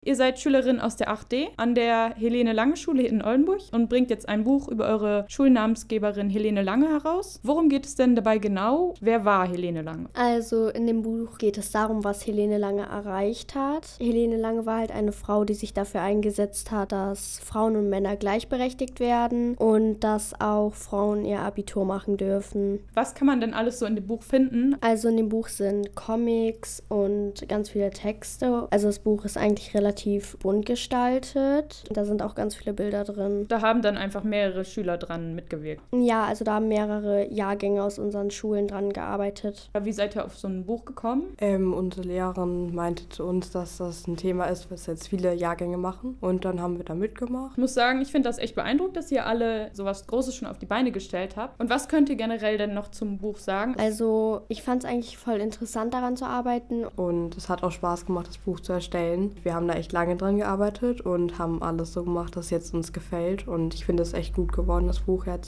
Ihr seid Schülerin aus der 8D an der Helene-Lange-Schule in Oldenburg und bringt jetzt ein Buch über eure Schulnamensgeberin Helene Lange heraus. Worum geht es denn dabei genau? Wer war Helene Lange? Also in dem Buch geht es darum, was Helene Lange erreicht hat. Helene Lange war halt eine Frau, die sich dafür eingesetzt hat, dass Frauen und Männer gleichberechtigt werden und dass auch Frauen ihr Abitur machen dürfen. Was kann man denn alles so in dem Buch finden? Also in dem Buch sind Comics und ganz viele Texte. Also das Buch ist eigentlich relativ bunt gestaltet. Da sind auch ganz viele Bilder drin. Da haben dann einfach mehrere Schüler dran mitgewirkt. Ja, also da haben mehrere Jahrgänge aus unseren Schulen dran gearbeitet. Wie seid ihr auf so ein Buch gekommen? Unsere Lehrerin meinte zu uns, dass das ein Thema ist, was jetzt viele Jahrgänge machen. Und dann haben wir da mitgemacht. Ich muss sagen, ich finde das echt beeindruckend, dass ihr alle sowas Großes schon auf die Beine gestellt habt. Und was könnt ihr generell denn noch zum Buch sagen? Also ich fand es eigentlich voll interessant, daran zu arbeiten. Und es hat auch Spaß gemacht, das Buch zu erstellen. Wir haben da echt lange dran gearbeitet und haben alles so gemacht, dass jetzt uns gefällt. Und ich finde es echt gut geworden, das Buch jetzt.